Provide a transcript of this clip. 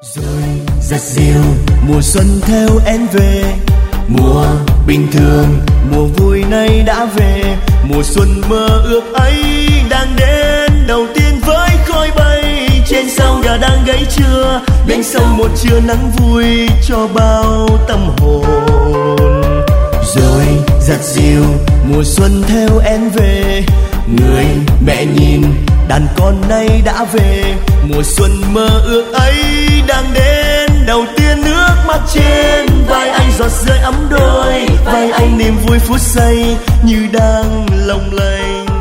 Rồi giặt dịu mùa xuân theo em về, mùa bình thường mùa vui nay đã về, mùa xuân mơ ước ấy đang đến. Đầu tiên với khói bay trên sao gà đang gáy trưa, bên sau một trưa nắng vui cho bao tâm hồn. Rồi giặt dịu mùa xuân theo em về, người mẹ nhìn đàn con nay đã về, mùa xuân mơ ước ấy đang đến. Đầu tiên nước mắt trên vai anh giọt rơi ấm đôi, vai anh niềm vui phút giây như đang lộng lẫy.